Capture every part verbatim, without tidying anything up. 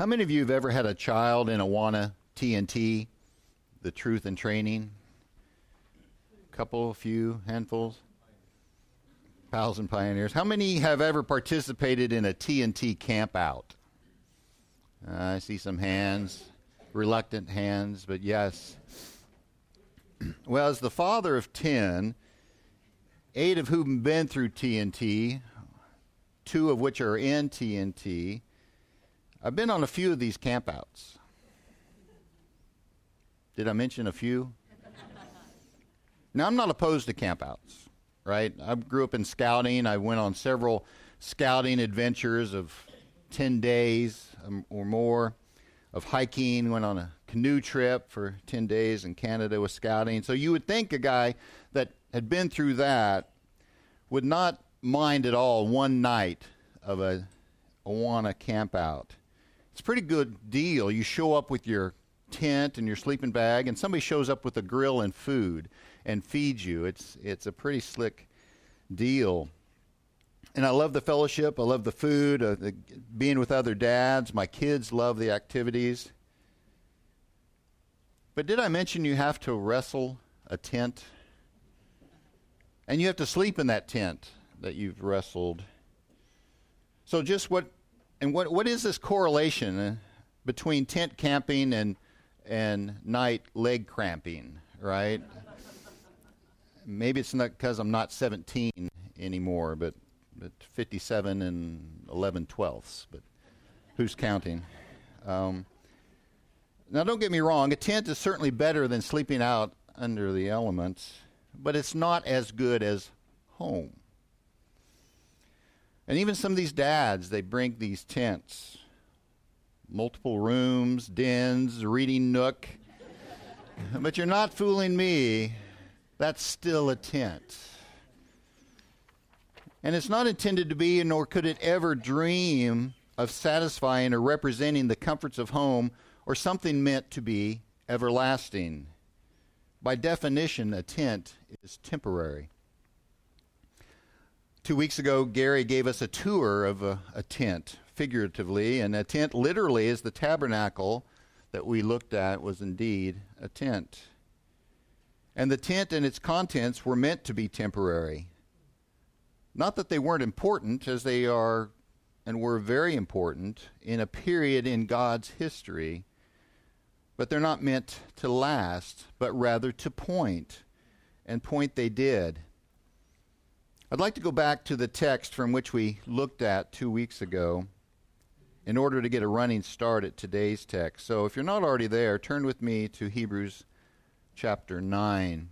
How many of you have ever had a child in Awana T N T, the Truth and Training? A couple, a few, handfuls? Pals and Pioneers. How many have ever participated in a T N T camp out? Uh, I see some hands, reluctant hands, but yes. Well, as the father of ten, eight of whom have been through T N T, two of which are in T N T, I've been on a few of these campouts. Did I mention a few? Now, I'm not opposed to campouts, right? I grew up in scouting. I went on several scouting adventures of ten days um, or more of hiking, went on a canoe trip for ten days in Canada with scouting. So you would think a guy that had been through that would not mind at all one night of a Awana camp out. It's a pretty good deal. You show up with your tent and your sleeping bag, and somebody shows up with a grill and food and feeds you. It's it's a pretty slick deal. And I love the fellowship. I love the food, uh, the, being with other dads. My kids love the activities. But did I mention you have to wrestle a tent? And you have to sleep in that tent that you've wrestled. So just what, and what what is this correlation uh, between tent camping and and night leg cramping, right? Maybe it's not because I'm not seventeen anymore, but but fifty-seven and eleven twelfths, but who's counting? Um, now, don't get me wrong, a tent is certainly better than sleeping out under the elements, but it's not as good as home. And even some of these dads, they bring these tents, multiple rooms, dens, reading nook. But you're not fooling me. That's still a tent. And it's not intended to be, nor could it ever dream of satisfying or representing the comforts of home or something meant to be everlasting. By definition, a tent is temporary. Two weeks ago, Gary gave us a tour of a, a tent, figuratively, and a tent literally is the tabernacle that we looked at was indeed a tent. And the tent and its contents were meant to be temporary. Not that they weren't important, as they are and were very important in a period in God's history, but they're not meant to last, but rather to point, and point they did. I'd like to go back to the text from which we looked at two weeks ago in order to get a running start at today's text. So if you're not already there, turn with me to Hebrews chapter nine.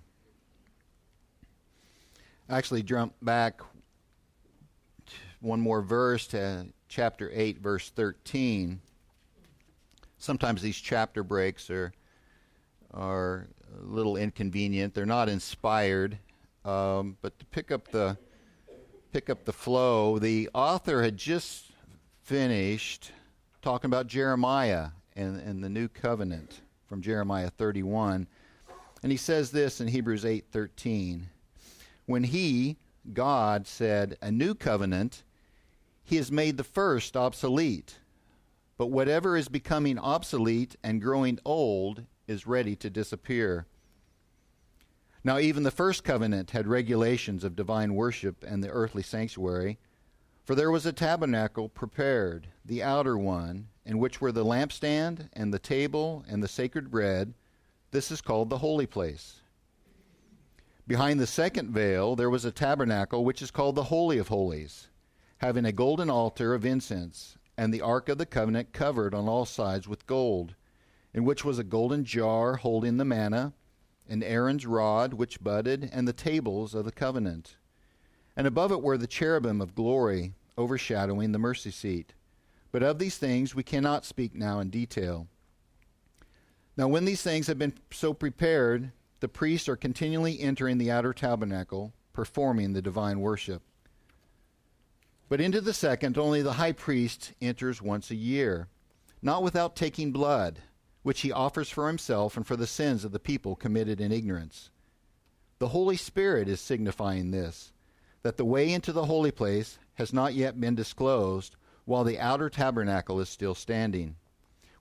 Actually, jump back one more verse to chapter eight, verse thirteen. Sometimes these chapter breaks are are a little inconvenient. They're not inspired, um, but to pick up the pick up the flow, the author had just finished talking about Jeremiah and, and the new covenant from Jeremiah thirty-one, and he says this in Hebrews eight thirteen. When he, God, said, "A new covenant," he has made the first obsolete. But whatever is becoming obsolete and growing old is ready to disappear. Now even the first covenant had regulations of divine worship and the earthly sanctuary, for there was a tabernacle prepared, the outer one, in which were the lampstand and the table and the sacred bread. This is called the holy place. Behind the second veil there was a tabernacle which is called the Holy of Holies, having a golden altar of incense, and the ark of the covenant covered on all sides with gold, in which was a golden jar holding the manna, and Aaron's rod which budded, and the tables of the covenant. And above it were the cherubim of glory, overshadowing the mercy seat. But of these things we cannot speak now in detail. Now when these things have been so prepared, the priests are continually entering the outer tabernacle, performing the divine worship. But into the second, only the high priest enters once a year, not without taking blood, which he offers for himself and for the sins of the people committed in ignorance. The Holy Spirit is signifying this, that the way into the holy place has not yet been disclosed, while the outer tabernacle is still standing.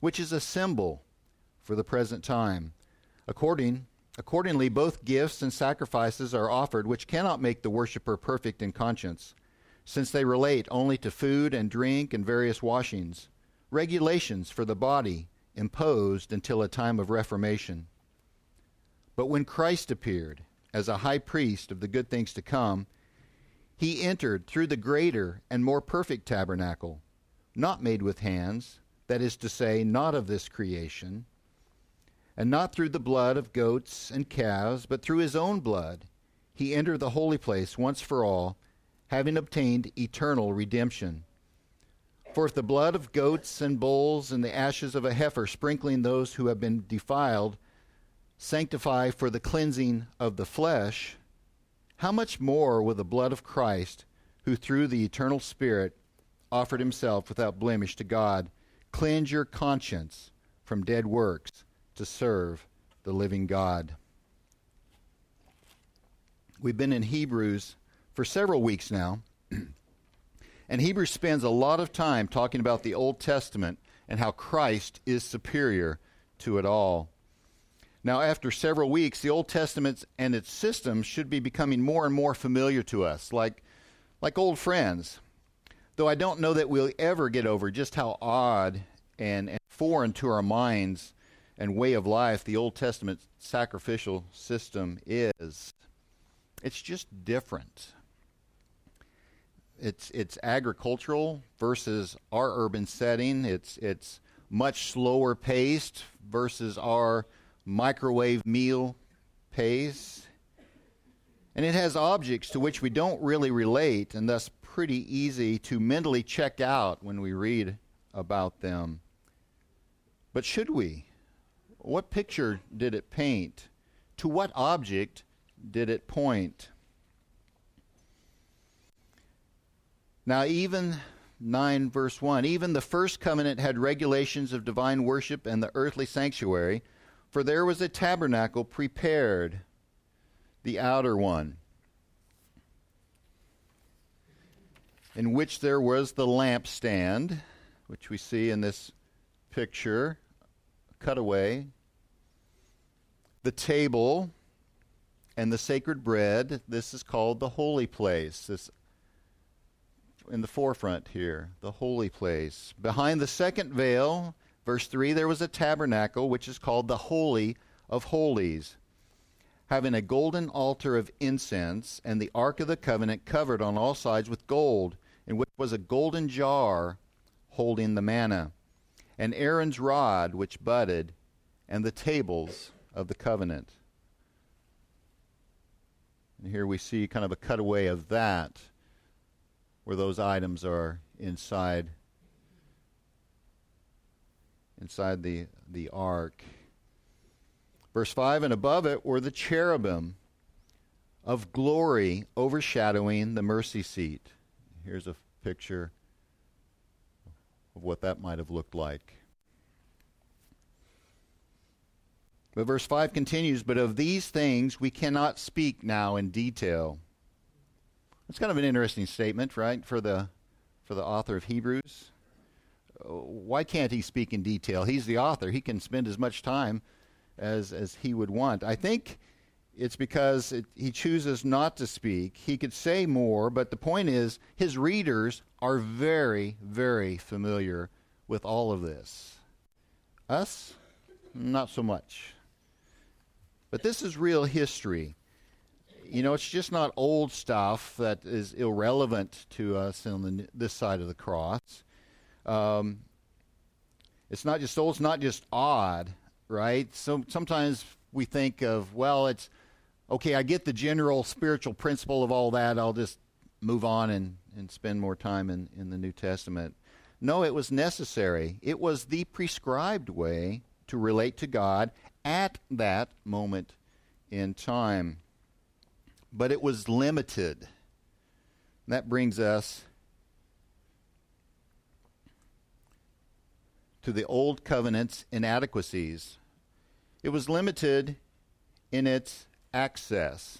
which is a symbol for the present time. According, accordingly, both gifts and sacrifices are offered, which cannot make the worshiper perfect in conscience, since they relate only to food and drink and various washings, regulations for the body imposed until a time of reformation. But when Christ appeared as a high priest of the good things to come, he entered through the greater and more perfect tabernacle, not made with hands, that is to say, not of this creation, and not through the blood of goats and calves, but through his own blood. He entered the holy place once for all, having obtained eternal redemption. For if the blood of goats and bulls and the ashes of a heifer sprinkling those who have been defiled sanctify for the cleansing of the flesh, how much more will the blood of Christ, who through the eternal Spirit offered himself without blemish to God, cleanse your conscience from dead works to serve the living God? We've been in Hebrews for several weeks now, and Hebrews spends a lot of time talking about the Old Testament and how Christ is superior to it all. Now, after several weeks, the Old Testament and its systems should be becoming more and more familiar to us, like, like old friends. Though I don't know that we'll ever get over just how odd and, and foreign to our minds and way of life the Old Testament sacrificial system is. It's just different. It's it's agricultural versus our urban setting. It's it's much slower paced versus our microwave meal pace. And it has objects to which we don't really relate, and thus pretty easy to mentally check out when we read about them. But should we? What picture did it paint? To what object did it point? Now, even nine verse one, even the first covenant had regulations of divine worship and the earthly sanctuary, for there was a tabernacle prepared, the outer one, in which there was the lampstand, which we see in this picture, cutaway, the table, and the sacred bread. This is called the holy place. This in the forefront here, the holy place. Behind the second veil, verse three, there was a tabernacle, which is called the Holy of Holies, having a golden altar of incense, and the Ark of the Covenant covered on all sides with gold, in which was a golden jar holding the manna, and Aaron's rod which budded, and the tables of the covenant. And here we see kind of a cutaway of that, where those items are inside inside the, the ark. Verse five, and above it were the cherubim of glory overshadowing the mercy seat. Here's a picture of what that might have looked like. But verse five continues, but of these things we cannot speak now in detail. It's kind of an interesting statement, right, for the for the author of Hebrews. Why can't he speak in detail? He's the author. He can spend as much time as as he would want. I think it's because it, he chooses not to speak. He could say more, but the point is his readers are very, very familiar with all of this. Us, not so much. But this is real history. You know, it's just not old stuff that is irrelevant to us on the, this side of the cross. Um, it's not just old, it's not just odd, right? So sometimes we think of, well, it's, okay, I get the general spiritual principle of all that, I'll just move on and, and spend more time in, in the New Testament. No, it was necessary. It was the prescribed way to relate to God at that moment in time. But it was limited. That brings us to the Old Covenant's inadequacies. It was limited in its access.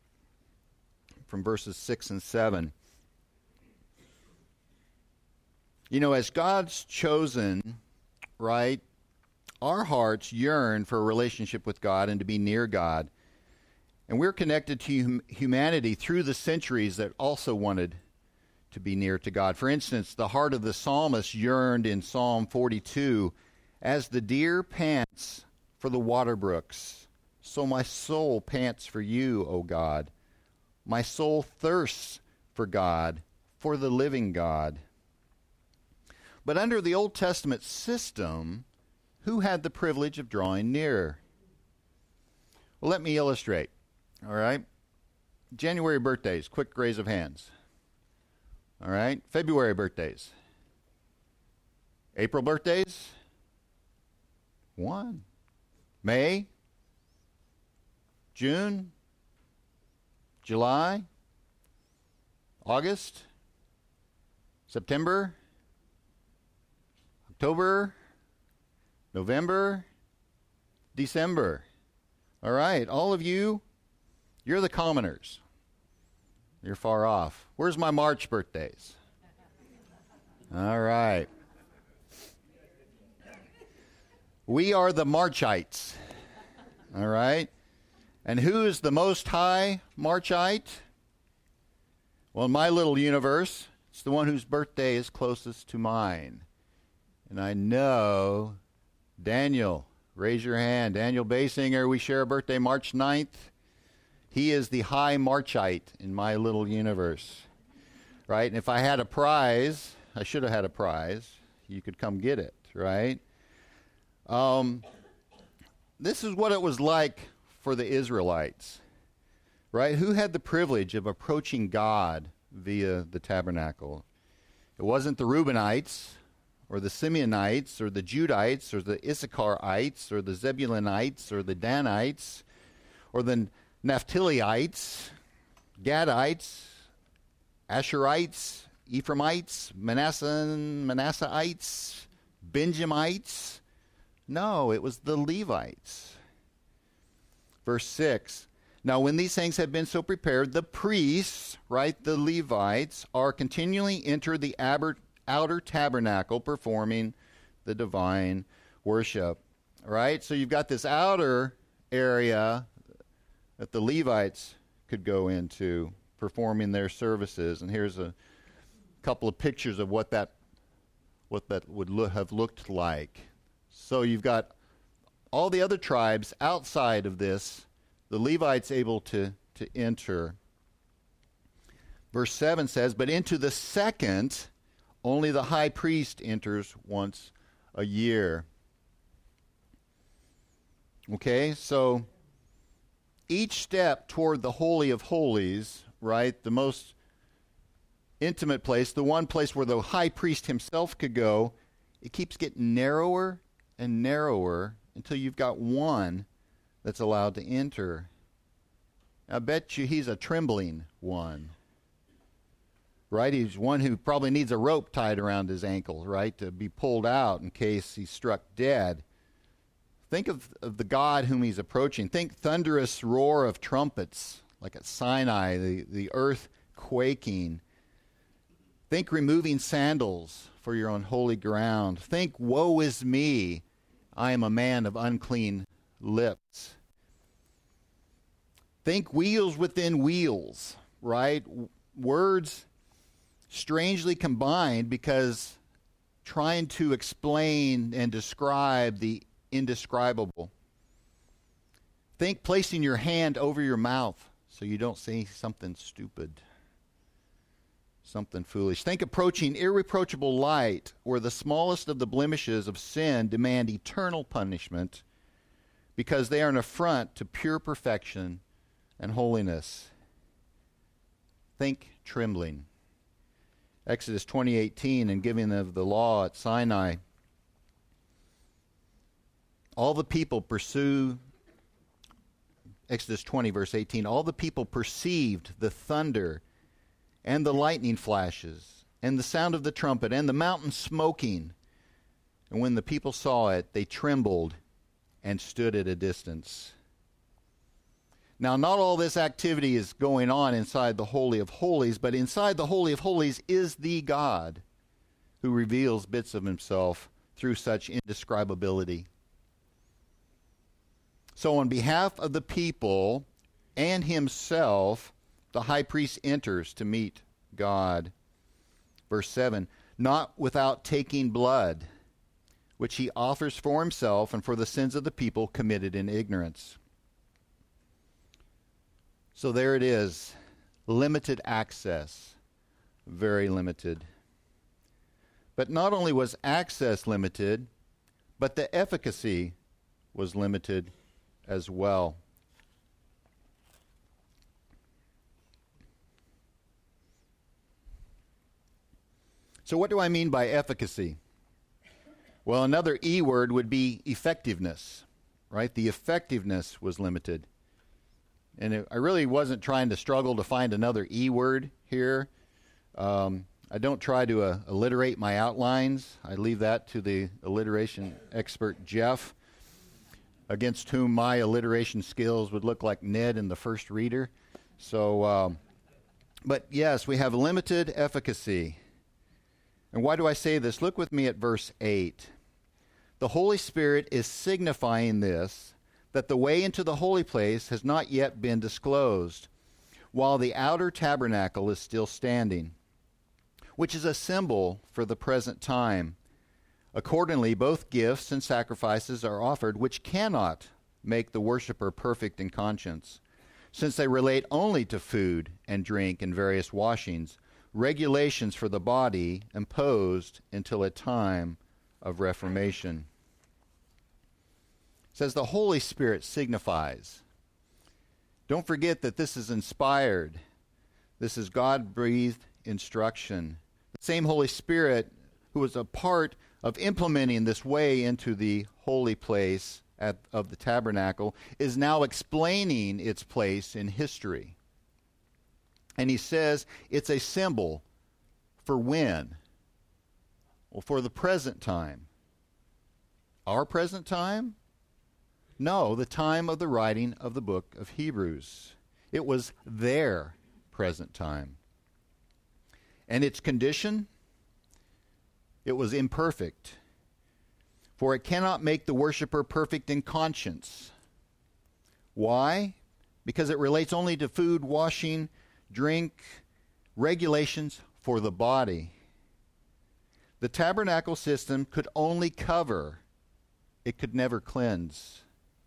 From verses six and seven. You know, as God's chosen, right, our hearts yearn for a relationship with God and to be near God. And we're connected to hum- humanity through the centuries that also wanted to be near to God. For instance, the heart of the psalmist yearned in Psalm forty-two, as the deer pants for the water brooks, so my soul pants for you, O God. My soul thirsts for God, for the living God. But under the Old Testament system, who had the privilege of drawing near? Well, let me illustrate. All right? January birthdays, quick raise of hands. All right? February birthdays. April birthdays? One. May? June? July? August? September? October? November? December? All right, all of you, you're the commoners. You're far off. Where's my March birthdays? All right. We are the Marchites. All right. And who is the most high Marchite? Well, in my little universe, it's the one whose birthday is closest to mine. And I know Daniel. Raise your hand. Daniel Basinger, we share a birthday March ninth. He is the high Marchite in my little universe. Right? And if I had a prize, I should have had a prize. You could come get it, right? Um, this is what it was like for the Israelites, right? Who had the privilege of approaching God via the tabernacle? It wasn't the Reubenites or the Simeonites or the Judites or the Issacharites or the Zebulunites or the Danites or the Naphtaliites, Gadites, Asherites, Ephraimites, Manasseh, Manasseites, Benjamites. No, it was the Levites. Verse six. Now when these things have been so prepared, the priests, right, the Levites, are continually enter the aber, outer tabernacle performing the divine worship. Right? So you've got this outer area that the Levites could go into performing their services. And here's a couple of pictures of what that what that would lo- have looked like. So you've got all the other tribes outside of this, the Levites able to, to enter. Verse seven says, but into the second, only the high priest enters once a year. Okay, so each step toward the Holy of Holies, right, the most intimate place, the one place where the high priest himself could go, it keeps getting narrower and narrower until you've got one that's allowed to enter. I bet you he's a trembling one. Right? He's one who probably needs a rope tied around his ankle, right, to be pulled out in case he's struck dead. Think of, of the God whom he's approaching. Think thunderous roar of trumpets, like at Sinai, the, the earth quaking. Think removing sandals for your unholy ground. Think, woe is me, I am a man of unclean lips. Think wheels within wheels, right? Words strangely combined because trying to explain and describe the indescribable. Think placing your hand over your mouth so you don't say something stupid, something foolish. Think approaching irreproachable light where the smallest of the blemishes of sin demand eternal punishment because they are an affront to pure perfection and holiness. Think trembling. Exodus twenty eighteen and giving of the law at Sinai. All the people pursue, Exodus twenty verse eighteen, all the people perceived the thunder and the lightning flashes and the sound of the trumpet and the mountain smoking. And when the people saw it, they trembled and stood at a distance. Now, not all this activity is going on inside the Holy of Holies, but inside the Holy of Holies is the God who reveals bits of himself through such indescribability. So on behalf of the people and himself, the high priest enters to meet God. Verse seven, not without taking blood, which he offers for himself and for the sins of the people committed in ignorance. So there it is, limited access, very limited. But not only was access limited, but the efficacy was limited as well. So what do I mean by efficacy? Well, another E word would be effectiveness, right? The effectiveness was limited. And it, I really wasn't trying to struggle to find another E word here. Um, I don't try to uh, alliterate my outlines. I leave that to the alliteration expert, Jeff, against whom my alliteration skills would look like Ned in the first reader. So, um, but yes, we have limited efficacy. And why do I say this? Look with me at verse eight. The Holy Spirit is signifying this, that the way into the holy place has not yet been disclosed, while the outer tabernacle is still standing, which is a symbol for the present time. Accordingly, both gifts and sacrifices are offered, which cannot make the worshiper perfect in conscience, since they relate only to food and drink and various washings, regulations for the body imposed until a time of reformation. It says the Holy Spirit signifies. Don't forget that this is inspired. This is God-breathed instruction. The same Holy Spirit who was a part of implementing this way into the holy place at, of the tabernacle is now explaining its place in history. And he says it's a symbol for when? Well, for the present time. Our present time? No, the time of the writing of the book of Hebrews. It was their present time. And its condition? It was imperfect. For it cannot make the worshiper perfect in conscience. Why? Because it relates only to food, washing, drink, regulations for the body. The tabernacle system could only cover, it could never cleanse.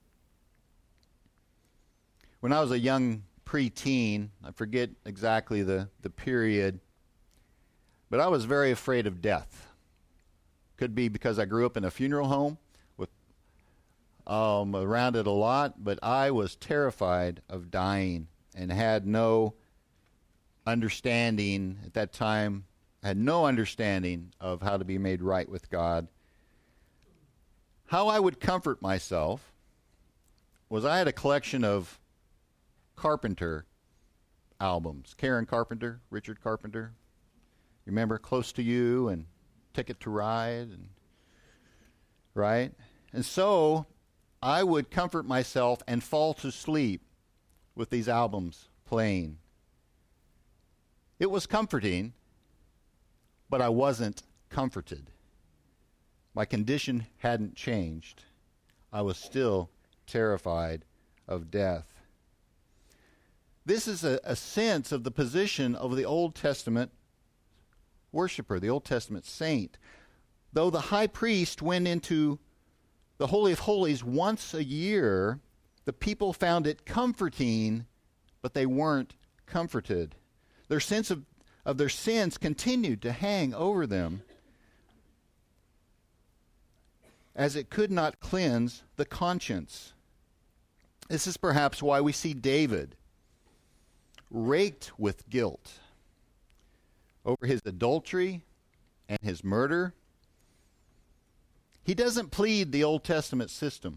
When I was a young preteen, I forget exactly the, the period, but I was very afraid of death. Could be because I grew up in a funeral home with um, around it a lot, but I was terrified of dying and had no understanding at that time, had no understanding of how to be made right with God. How I would comfort myself was I had a collection of Carpenter albums. Karen Carpenter, Richard Carpenter. You remember Close to You and Ticket to Ride, and right? And so I would comfort myself and fall to sleep with these albums playing. It was comforting, but I wasn't comforted. My condition hadn't changed. I was still terrified of death. This is a, a sense of the position of the Old Testament worshiper, the Old Testament saint. Though the high priest went into the Holy of Holies once a year, the people found it comforting, but they weren't comforted. Their sense of, of their sins continued to hang over them, as it could not cleanse the conscience. This is perhaps why we see David raked with guilt over his adultery and his murder. He doesn't plead the Old Testament system,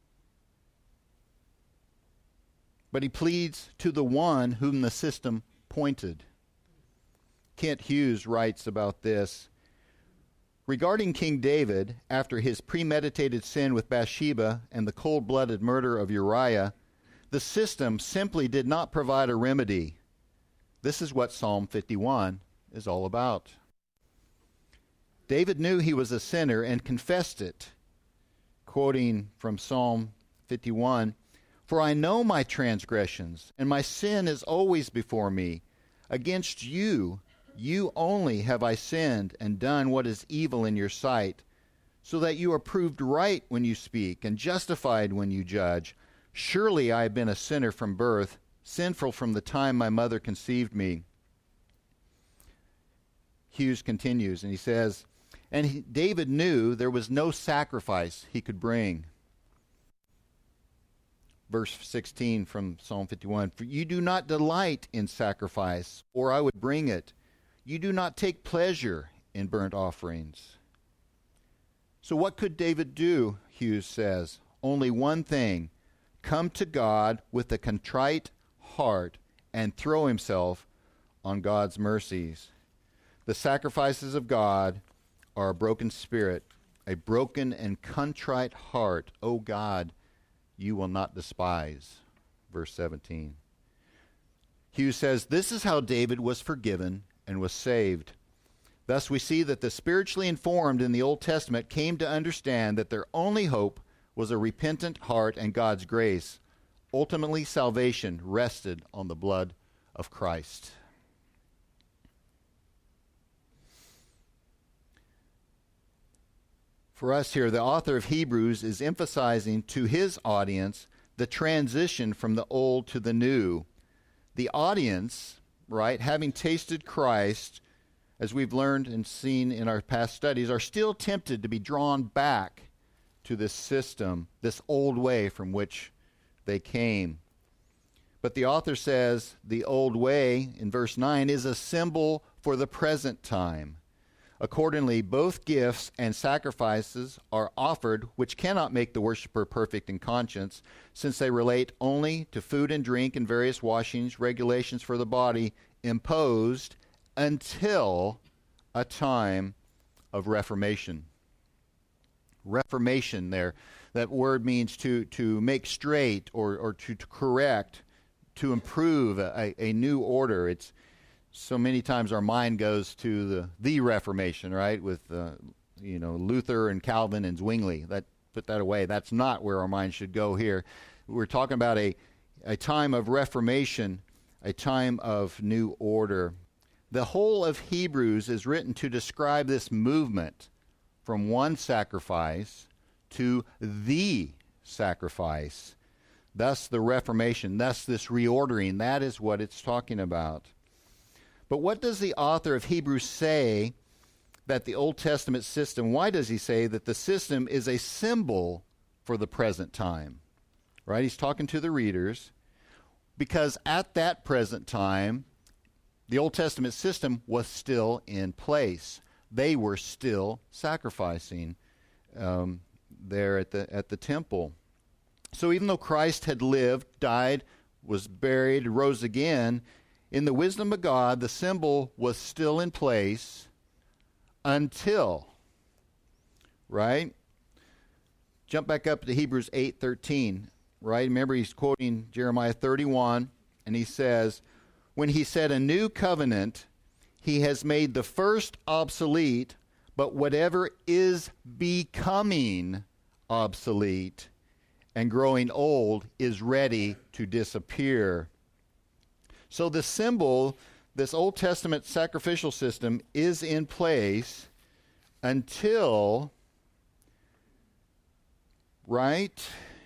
but he pleads to the one whom the system pointed. Kent Hughes writes about this. Regarding King David, after his premeditated sin with Bathsheba and the cold-blooded murder of Uriah, the system simply did not provide a remedy. This is what Psalm fifty-one is all about. David knew he was a sinner and confessed it, quoting from Psalm fifty-one, "For I know my transgressions, and my sin is always before me. Against you, you only have I sinned and done what is evil in your sight, so that you are proved right when you speak and justified when you judge. Surely I have been a sinner from birth, sinful from the time my mother conceived me." Hughes continues, and he says, and he, David knew there was no sacrifice he could bring. Verse sixteen from Psalm fifty-one, "For you do not delight in sacrifice, or I would bring it. You do not take pleasure in burnt offerings." So what could David do, Hughes says? Only one thing: come to God with a contrite heart and throw himself on God's mercies. The sacrifices of God are a broken spirit, a broken and contrite heart. O God, you will not despise. Verse seventeen. Hughes says, this is how David was forgiven and was saved. Thus we see that the spiritually informed in the Old Testament came to understand that their only hope was a repentant heart and God's grace. Ultimately, salvation rested on the blood of Christ. For us here, the author of Hebrews is emphasizing to his audience the transition from the old to the new. The audience, right, having tasted Christ, as we've learned and seen in our past studies, are still tempted to be drawn back to this system, this old way from which they came. But the author says the old way, in verse nine, is a symbol for the present time. Accordingly, both gifts and sacrifices are offered, which cannot make the worshiper perfect in conscience, since they relate only to food and drink and various washings, regulations for the body, imposed until a time of reformation. Reformation there, that word means to, to make straight or, or to, to correct, to improve a, a new order. It's so many times our mind goes to the the Reformation, right, with uh, you know Luther and Calvin and Zwingli. That put that away. That's not where our mind should go here. We're talking about a a time of reformation, a time of new order. The whole of Hebrews is written to describe this movement from one sacrifice to the sacrifice. Thus the Reformation, thus this reordering. That is what it's talking about. But what does the author of Hebrews say that the Old Testament system, why does he say that the system is a symbol for the present time? Right? He's talking to the readers because at that present time, the Old Testament system was still in place. They were still sacrificing um, there at the at the temple. So even though Christ had lived, died, was buried, rose again, in the wisdom of God, the symbol was still in place until, right? Jump back up to Hebrews eight thirteen, right? Remember, he's quoting Jeremiah thirty-one, and he says, when he said a new covenant, he has made the first obsolete, but whatever is becoming obsolete and growing old is ready to disappear. So the symbol, this Old Testament sacrificial system, is in place until, right,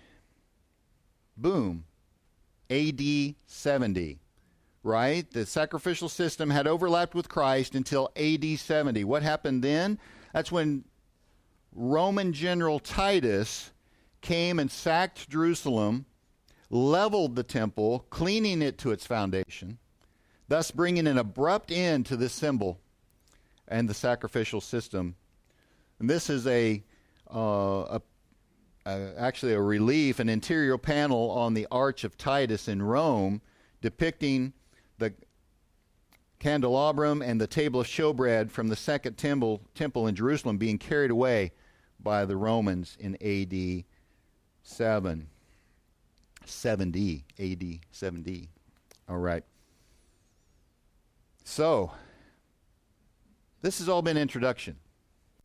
boom, A D seventy, right? The sacrificial system had overlapped with Christ until A D seventy. What happened then? That's when Roman General Titus came and sacked Jerusalem, leveled the temple, cleaning it to its foundation, thus bringing an abrupt end to this symbol and the sacrificial system. And this is a, uh, a, a actually a relief, an interior panel on the Arch of Titus in Rome, depicting the candelabrum and the table of showbread from the second temple temple in Jerusalem being carried away by the Romans in A D seven. seventy, A D seventy. All right. So, this has all been introduction.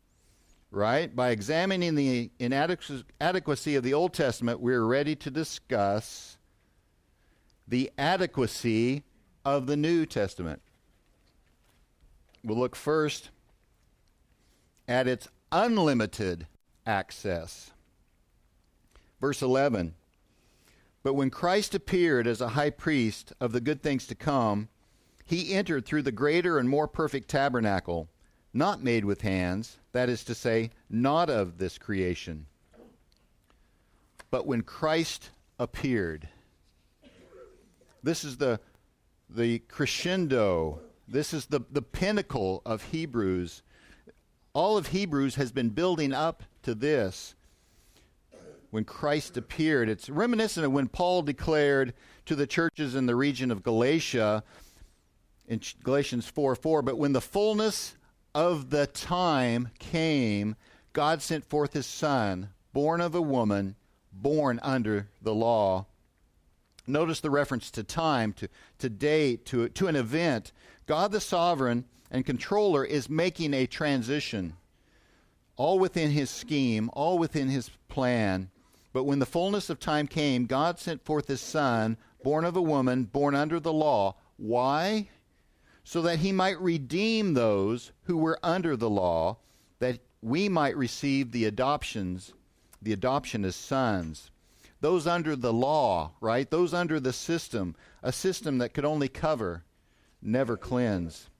right? By examining the inadequacy of the Old Testament, we're ready to discuss the adequacy of the New Testament. We'll look first at its unlimited access. Verse eleven, but when Christ appeared as a high priest of the good things to come, he entered through the greater and more perfect tabernacle, not made with hands, that is to say, not of this creation. But when Christ appeared, this is the, the crescendo, this is the, the pinnacle of Hebrews. All of Hebrews has been building up to this. When Christ appeared, it's reminiscent of when Paul declared to the churches in the region of Galatia, in Galatians four four, but when the fullness of the time came, God sent forth his Son, born of a woman, born under the law. Notice the reference to time, to, to date, to, to an event. God the sovereign and controller is making a transition, all within his scheme, all within his plan. But when the fullness of time came, God sent forth his Son, born of a woman, born under the law. Why? So that he might redeem those who were under the law, that we might receive the adoptions, the adoption as sons. Those under the law, right? Those under the system, a system that could only cover, never cleanse.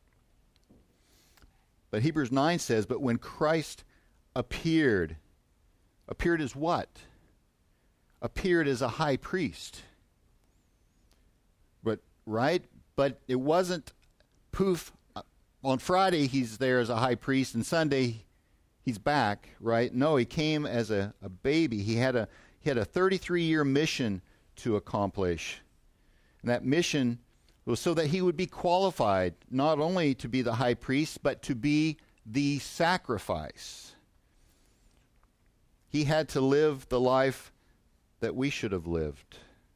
But Hebrews nine says, but when Christ appeared, appeared as what? Appeared as a high priest. But, right? But it wasn't poof, on Friday he's there as a high priest, and Sunday he's back, right? No, he came as a, a baby. He had a he had a thirty-three year mission to accomplish. And that mission was so that he would be qualified not only to be the high priest, but to be the sacrifice. He had to live the life that we should have lived.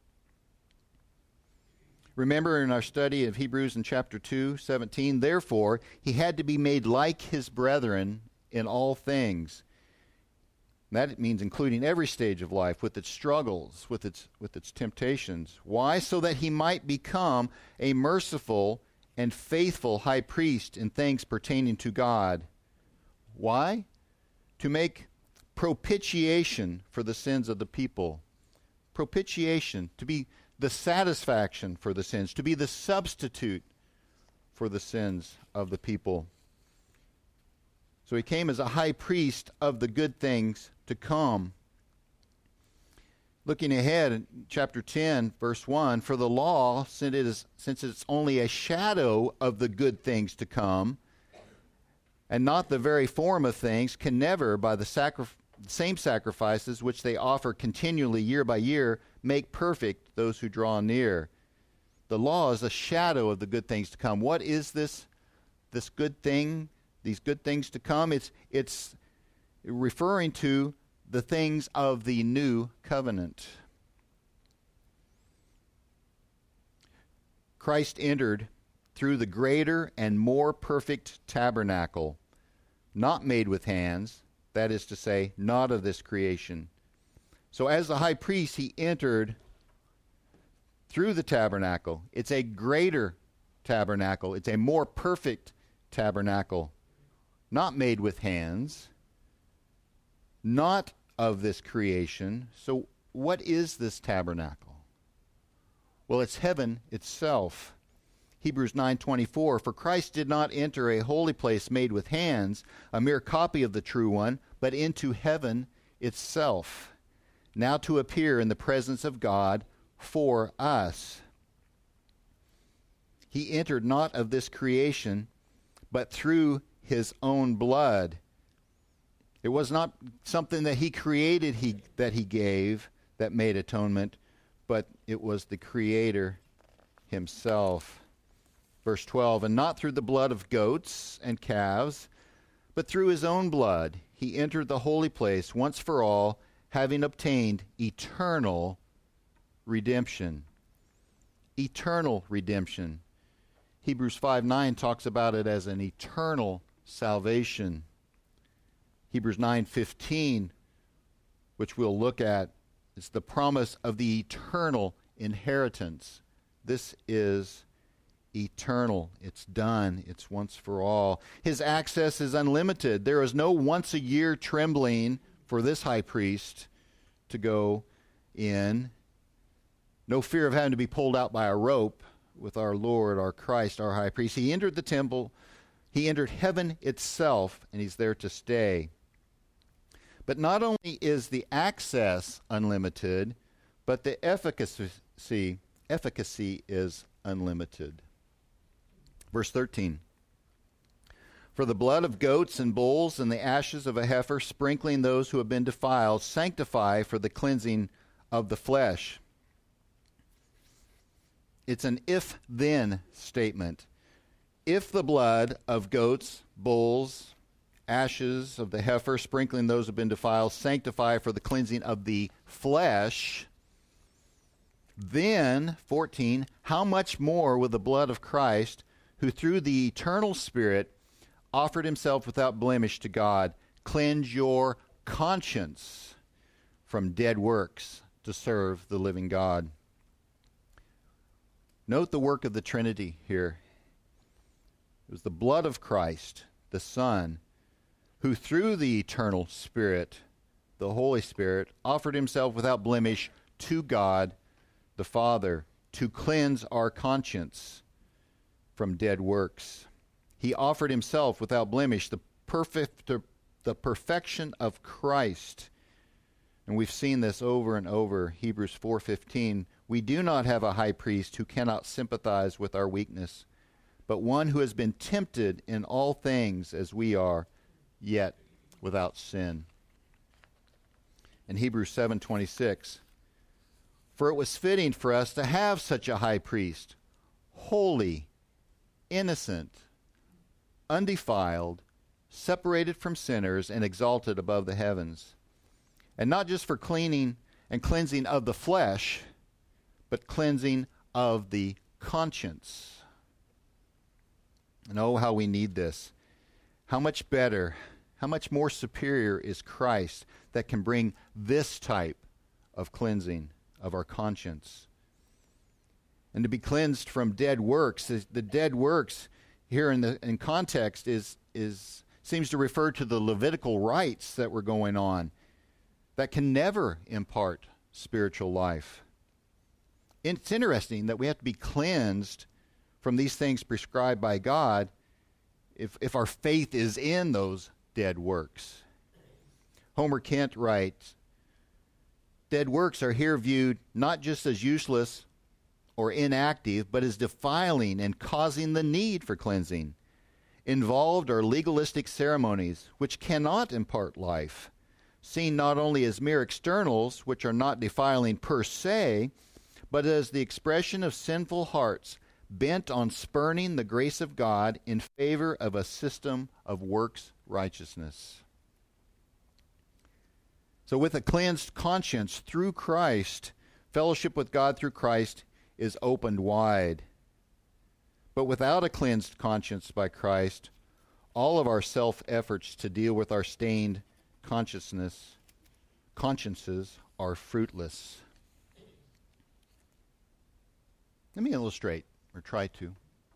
Remember in our study of Hebrews in chapter two, seventeen, therefore, he had to be made like his brethren in all things. That means including every stage of life with its struggles, with its, with its temptations. Why? So that he might become a merciful and faithful high priest in things pertaining to God. Why? To make propitiation for the sins of the people. Propitiation, to be the satisfaction for the sins, to be the substitute for the sins of the people. So he came as a high priest of the good things to come. Looking ahead in chapter ten, verse one, for the law, since it is, since it's only a shadow of the good things to come, and not the very form of things, can never, by the sacri- same sacrifices which they offer continually year by year, make perfect those who draw near. The law is a shadow of the good things to come. What is this, this good thing, these good things to come? It's, it's referring to the things of the new covenant. Christ entered through the greater and more perfect tabernacle, not made with hands, that is to say, not of this creation. So as the high priest, he entered through the tabernacle. It's a greater tabernacle. It's a more perfect tabernacle, not made with hands, not of this creation. So what is this tabernacle? Well, it's heaven itself. Hebrews nine twenty-four, for Christ did not enter a holy place made with hands, a mere copy of the true one, but into heaven itself, now to appear in the presence of God for us. He entered not of this creation, but through his own blood. It was not something that he created he, that he gave that made atonement, but it was the Creator himself. Verse twelve, and not through the blood of goats and calves, but through his own blood he entered the holy place once for all, having obtained eternal redemption. Eternal redemption. Hebrews five nine talks about it as an eternal salvation. Hebrews nine fifteen, which we'll look at, is the promise of the eternal inheritance. This is eternal. It's done. It's once for all. His access is unlimited. There is no once a year trembling for this high priest to go in. No fear of having to be pulled out by a rope with our Lord, our Christ, our high priest. He entered the temple. He entered heaven itself, and he's there to stay. But not only is the access unlimited, but the efficacy, efficacy is unlimited. Verse thirteen. For the blood of goats and bulls and the ashes of a heifer, sprinkling those who have been defiled, sanctify for the cleansing of the flesh. It's an if-then statement. If the blood of goats, bulls, ashes of the heifer, sprinkling those who have been defiled, sanctify for the cleansing of the flesh, then, fourteen, how much more will the blood of Christ, who through the eternal Spirit offered himself without blemish to God, cleanse your conscience from dead works to serve the living God. Note the work of the Trinity here. It was the blood of Christ, the Son, who through the eternal Spirit, the Holy Spirit, offered himself without blemish to God the Father to cleanse our conscience from dead works. He offered himself without blemish, the perfect, the perfection of Christ. And we've seen this over and over. Hebrews four fifteen. We do not have a high priest who cannot sympathize with our weakness, but one who has been tempted in all things as we are, yet without sin. In Hebrews seven twenty-six, for it was fitting for us to have such a high priest, holy, innocent, undefiled, separated from sinners, and exalted above the heavens. And not just for cleaning and cleansing of the flesh, but cleansing of the conscience. And oh, how we need this. How much better, how much more superior is Christ that can bring this type of cleansing of our conscience. And to be cleansed from dead works, the dead works here in the in context is is seems to refer to the Levitical rites that were going on that can never impart spiritual life. It's interesting that we have to be cleansed from these things prescribed by God if if our faith is in those dead works. Homer Kent writes, dead works are here viewed not just as useless or inactive, but as defiling and causing the need for cleansing. Involved are legalistic ceremonies which cannot impart life, seen not only as mere externals, which are not defiling per se, but as the expression of sinful hearts bent on spurning the grace of God in favor of a system of works righteousness. So with a cleansed conscience through Christ, fellowship with God through Christ is opened wide. But without a cleansed conscience by Christ, all of our self-efforts to deal with our stained consciousness, consciences are fruitless. Let me illustrate, or try to.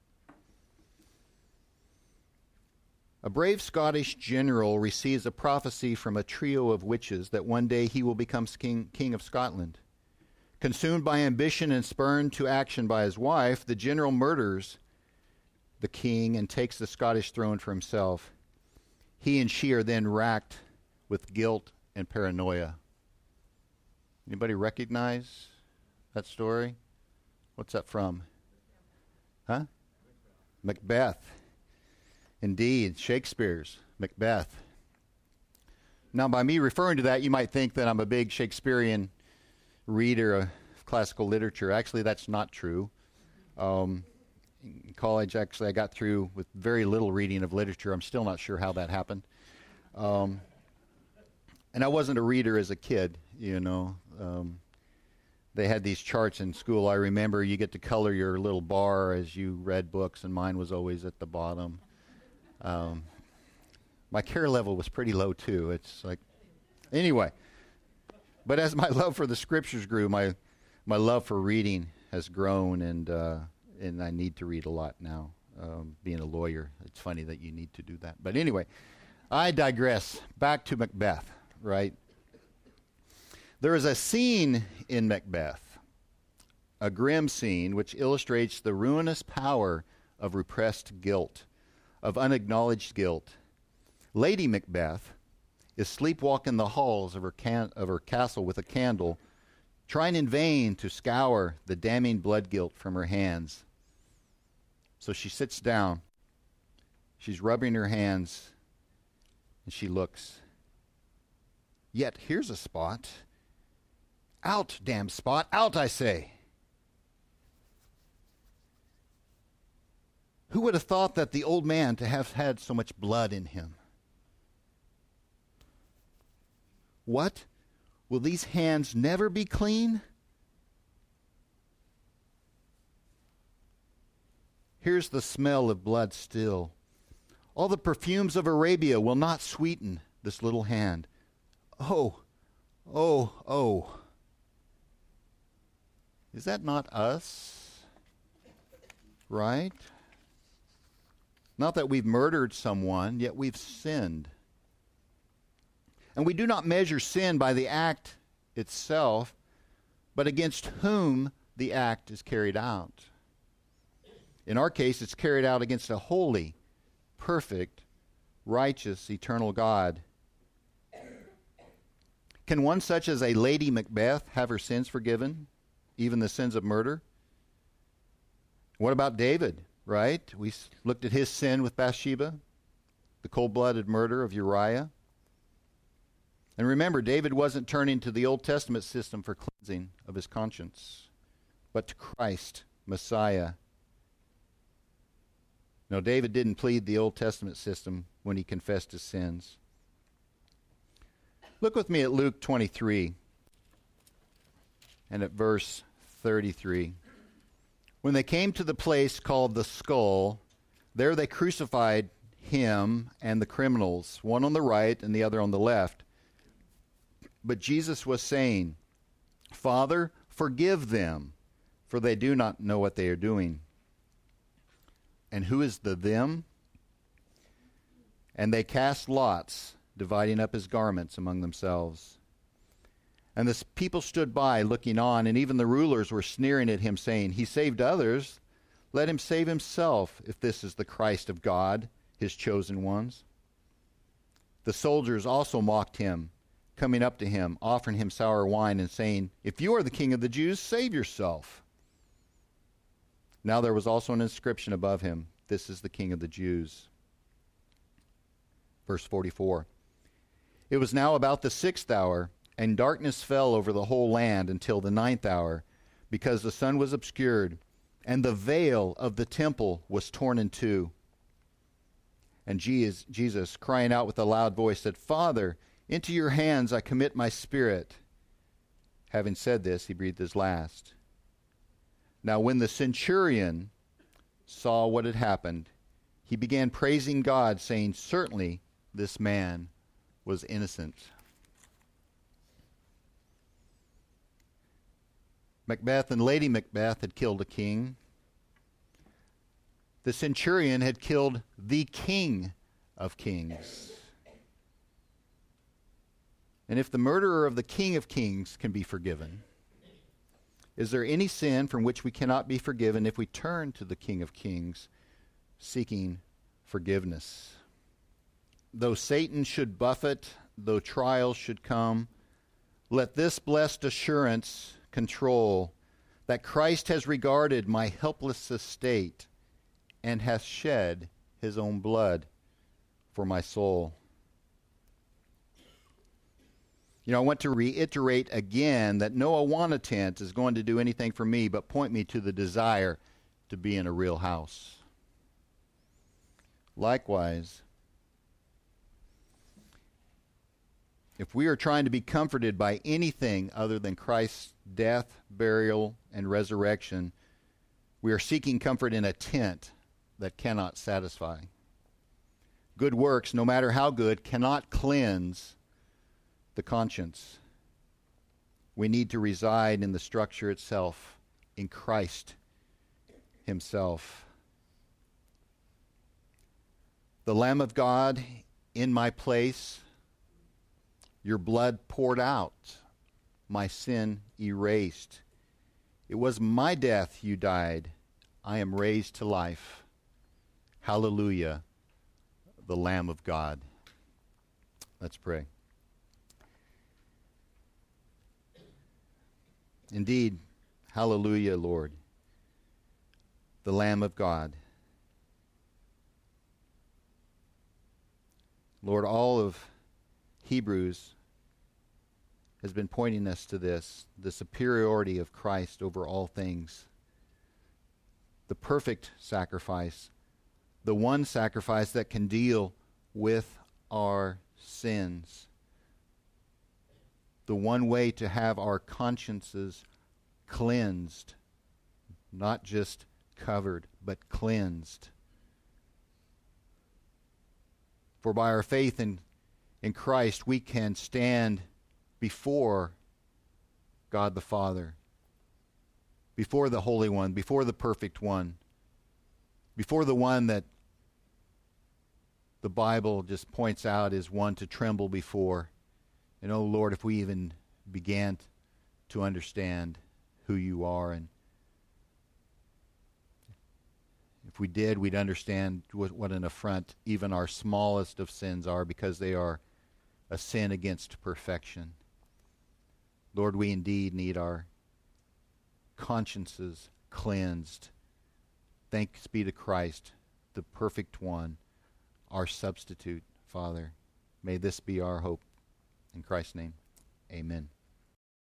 A brave Scottish general receives a prophecy from a trio of witches that one day he will become king, king of Scotland. Consumed by ambition and spurred to action by his wife, the general murders the king and takes the Scottish throne for himself. He and she are then racked with guilt and paranoia. Anybody recognize that story? What's that from? Huh? Macbeth. Indeed, Shakespeare's Macbeth. Now, by me referring to that, you might think that I'm a big Shakespearean reader of classical literature. Actually, that's not true. Um, in college, actually, I got through with very little reading of literature. I'm still not sure how that happened. Um, and I wasn't a reader as a kid, you know. Um, they had these charts in school. I remember you get to color your little bar as you read books, and mine was always at the bottom. Um, My care level was pretty low too. It's like, anyway. But as my love for the scriptures grew, my my love for reading has grown, and uh, and I need to read a lot now. Um, being a lawyer, it's funny that you need to do that. But anyway, I digress. Back to Macbeth, right? There is a scene in Macbeth, a grim scene, which illustrates the ruinous power of repressed guilt, of unacknowledged guilt. Lady Macbeth is sleepwalking the halls of her, can- of her castle with a candle, trying in vain to scour the damning blood guilt from her hands. So she sits down. She's rubbing her hands, and she looks. Yet here's a spot. Out, damn spot. Out, I say. Who would have thought that the old man to have had so much blood in him? What? Will these hands never be clean? Here's the smell of blood still. All the perfumes of Arabia will not sweeten this little hand. Oh, oh, oh. Is that not us? Right? Not that we've murdered someone, yet we've sinned. And we do not measure sin by the act itself, but against whom the act is carried out. In our case, it's carried out against a holy, perfect, righteous, eternal God. Can one such as a Lady Macbeth have her sins forgiven, even the sins of murder? What about David, right? We looked at his sin with Bathsheba, the cold-blooded murder of Uriah. And remember, David wasn't turning to the Old Testament system for cleansing of his conscience, but to Christ, Messiah. No, David didn't plead the Old Testament system when he confessed his sins. Look with me at Luke twenty-three and at verse thirty-three. When they came to the place called the Skull, there they crucified him and the criminals, one on the right and the other on the left. But Jesus was saying, Father, forgive them, for they do not know what they are doing. And who is the them? And they cast lots, dividing up his garments among themselves. And the people stood by, looking on, and even the rulers were sneering at him, saying, He saved others. Let him save himself, if this is the Christ of God, his chosen ones. The soldiers also mocked him, coming up to him, offering him sour wine, and saying, If you are the king of the Jews, save yourself. Now there was also an inscription above him, This is the King of the Jews. Verse forty-four. It was now about the sixth hour, and darkness fell over the whole land until the ninth hour, because the sun was obscured, and the veil of the temple was torn in two. And Jesus, crying out with a loud voice, said, Father, into your hands I commit my spirit. Having said this, he breathed his last. Now when the centurion saw what had happened, he began praising God, saying, Certainly this man was innocent. Macbeth and Lady Macbeth had killed a king. The centurion had killed the King of Kings. And if the murderer of the King of Kings can be forgiven, is there any sin from which we cannot be forgiven if we turn to the King of Kings seeking forgiveness? Though Satan should buffet, though trials should come, let this blessed assurance control that Christ has regarded my helpless estate and hath shed his own blood for my soul. You know, I want to reiterate again that no Awana is going to do anything for me but point me to the desire to be in a real house. Likewise, if we are trying to be comforted by anything other than Christ's death, burial, and resurrection, we are seeking comfort in a tent that cannot satisfy. Good works, no matter how good, cannot cleanse the conscience. We need to reside in the structure itself, in Christ himself. The Lamb of God in my place, your blood poured out, my sin erased. It was my death you died. I am raised to life. Hallelujah, the Lamb of God. Let's pray. Indeed, hallelujah, Lord, the Lamb of God. Lord, all of Hebrews has been pointing us to this, the superiority of Christ over all things. The perfect sacrifice, the one sacrifice that can deal with our sins. The one way to have our consciences cleansed, not just covered, but cleansed. For by our faith in, in Christ, we can stand before God the Father, before the Holy One, before the Perfect One, before the one that the Bible just points out is one to tremble before. And oh Lord, if we even began to understand who you are, and if we did, we'd understand what, what an affront even our smallest of sins are, because they are a sin against perfection. Lord, we indeed need our consciences cleansed. Thanks be to Christ, the perfect one, our substitute, Father. May this be our hope. In Christ's name, amen.